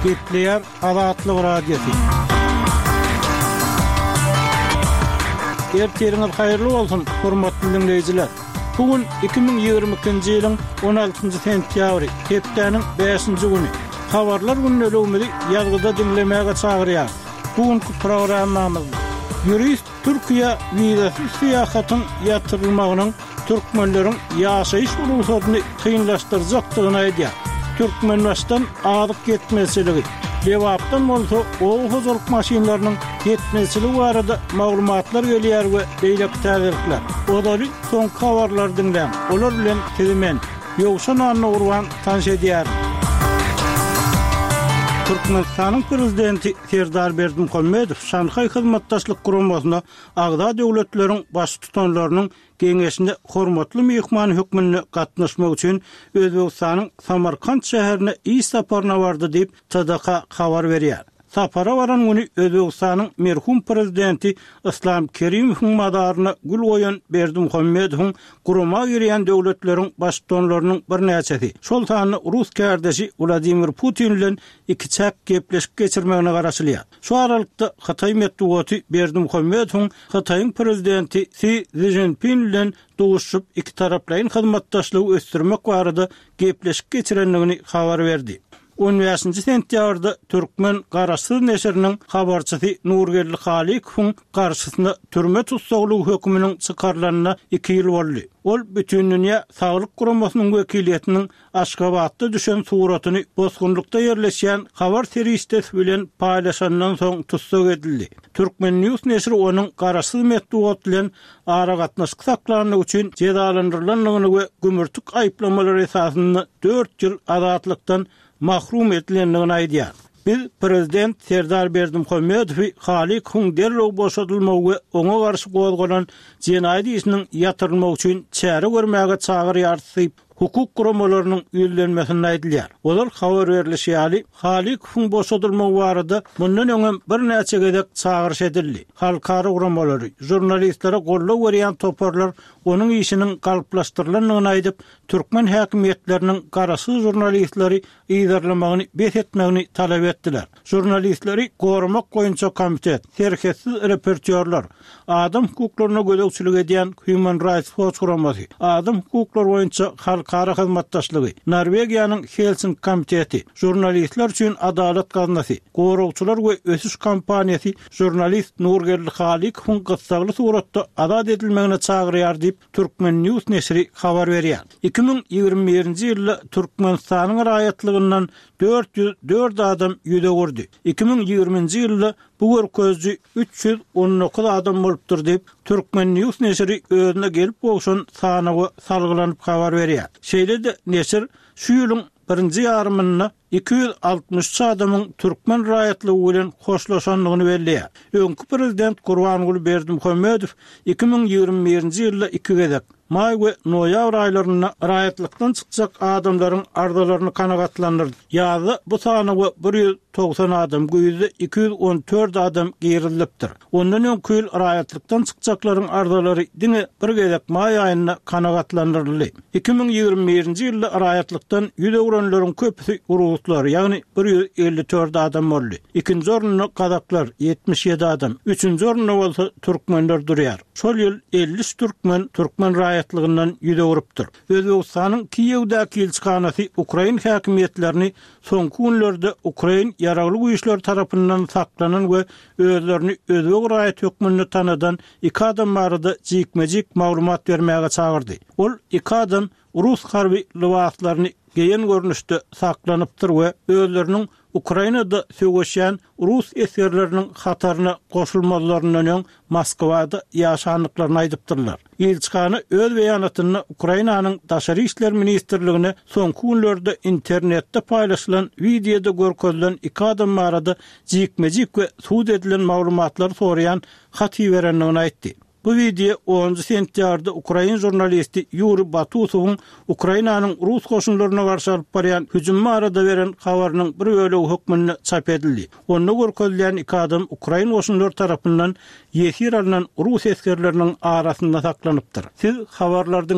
Gepleyer Azatlyk Radiosu. Erteriňiz haýyrly bolsun, hormatly dinleýijiler. Bugün 2022-nji ýylyň 16-njy sentýabry, hepdeniň 5-nji güni. Habarlar gününe öwmeli ýazgyda dinlemäge çagyrýar. Bugünkü programmamyzda jurist Türkiýe wizasy syýasatyň ýatyrylmagynyň türkmenleriň ýaşaýyş urusatyny kynlaşdyrjakdygyny aýdýar. Türkmenbaşdan adyp getmeseligi, Lewapdan bolsa ow hozurlyk maşinalarynyň yetmeseligi barada maglumatlar gelýär we beýlek täzirlikler. Odaly soňky habarlar dinlän. Olar bilen tezemen ýogşan anna urwan tanış edýär. Türkmenistanyň prezidenti Serdar Berdimuhammedow Şanhay hyzmatdaşlyk guramasyna agda döwletleriň baş tutanlarynyň Geňeşinde hormatly mehman hökmüne gatnaşmak üçin Özbegistanyň Samarkand şäherine iş saparyna bardy diýip TDK habar berýär. Sapara baran güni Özbegistanyň merhum prezidenti Islom Kerimowyň madaryna gül goýan Berdimuhammedowyň gurama girýän döwletleriň baş tutanlarynyň bir näçesi. Şol sany Rus kärdeşi Vladimir Putin bilen iki çak gepleşik geçirmegine garaşylýar. Şu aralykda Hatay medeniýeti Berdimuhammedowyň Hataýyň prezidenti Xi Jinping bilen doguşup iki taraplaryň hyzmatdaşlygy ösdürmek barada gepleşik geçirenligini habar berdi. 15-nji sentýabrda Türkmen Garaşsyz neşriniň habarçysy Nurgelli Halikowyň garşysynda türme tutsaglyk hökmüniň çykarylanyna 2 ýyl boldy. Ol bütün dünýä saglyk guramasynyň wekiliýetiniň Aşgabatda düşen suratyny bozgunlukda ýerleşýän habar serýisi bilen paýlaşandan soň tutsag edildi. Türkmen News neşri onuň Garaşsyz medeniýeti bilen ara gatnaşyk saklanyny üçin cezalandyrylanyny we gümürtük aýplamalary esasynda 4 ýyl azatlykdan mahrum edilenligini aýdýar. Biz prezident Serdar Berdimuhammedow Halikowyň derrew boşadylmagy we oňa garşy gozgolan jenaýat işiniň ýatyrylmagy üçin çäre görmäge çagyrýar diýip hukuk guramalarynyň üýlenmesini aýdylýar. Olar habar berilýär. Halikowyň boşadylmagy barada mundan öňe bir näçe gezek çagyryş edildi. Halkara guramalary, jurnalistlere gollap berýän toparlar onuň işiniň galyplaşdyrylanyny aýdyp, türkmen häkimetleriniň Garaşsyz jurnalistleri ýygyrlamagyny bethetmegini talap etdiler. Jurnalistleri gorumak goýunça komitet, serketsiz reportyorlar, adam hukuklaryna gödekçilik edýän Human Rights Watch guramasy, adam hukuklary boýunça halkara hyzmatdaşlygy, Norwegiýanyň Helsinki komiteti, jurnalistler üçin adalet gaznasy, gorugçular we ösüş kampaniýasy jurnalist Nurgelli Halikowyň gyssagly suratda azat edilmegine çagyrýar diýip Türkmen News neşri habar berýär. 2021-nji ýylda Türkmenistanyň raýatlygyndan 404 adam ýüde gurdy. 2020-nji ýylda bu görkezji 319 adam bolupdyr diýip Türkmen News neşri özüne gelip bolşan sanagy salgylanyp habar berýär. Şeýle-de neşir şu ýylyň birinji ýarymyna 260 adamyň türkmen raýatlygy bilen hoşlaşanlygyny belleýär. Öňkü prezident Gurbanguly Berdimuhammedow 2021-nji ýylda 2 gezek may we noýabr aýlaryna raýatlykdan çykjak adamlaryň ardalaryny kanagatlandyrdy. Ýazy bu sanagy 190 adam, güýde 214 adam girilipdir. Ondan öňki ýyl raýatlykdan çykjaklaryň ardalary diňe bir gezek may aýyna kanagatlandyryldy. 2021-nji ýylda raýatlykdan ýüde guranlaryň köpüsi uruslar, ýagny 154 adam boldy. Ikinji orunda kazaklar 77 adam, üçüncü orunda bolsa türkmenler durýar. Şol ýyl 50 türkmen raýatlygyndan ýüde gurupdyr. Özbegistanyň Kiýewdäki elçixanasy Ukraina häkimetlerini soňky günlerde Ukraina ýaragly güýçler tarapyndan saklanan we özlerini özbeg raýat hökmüne tanadan 2 adam barada jikmejik maglumat bermäge çagyrdy. Ol 2 adam Rus harby libaslaryny geýen görnüşde saklanypdyr we özleriniň Ukrainada söwgeşýän Rus esirleriniň hataryna goşulmalaryndan öň Moskwada ýaşanlyklaryny aýdypdyrlar. Elçixana öz beýanatyny Ukrainanyň daşary işler ministrligine soňky günlerde internetde paýlaşylan videoda görkezlen 2 adam barada jikmejik we suud edilen maglumatlar soraýan hat berenligini aýtdy. Bu video 10-njy sentýarda Ukraina jurnalisti Yuri Batusowyň Ukrainanyň Rus goşunlaryna garşy alyp barýan hüjüm barada beren habarynyň bir bölegi hökmüne çap edildi. Onda görkezlen 2 adam Ukraina goşunlary tarapyndan ýesir alynan Rus eskerleriniň arasynda saklanypdyr. Siz habarlardan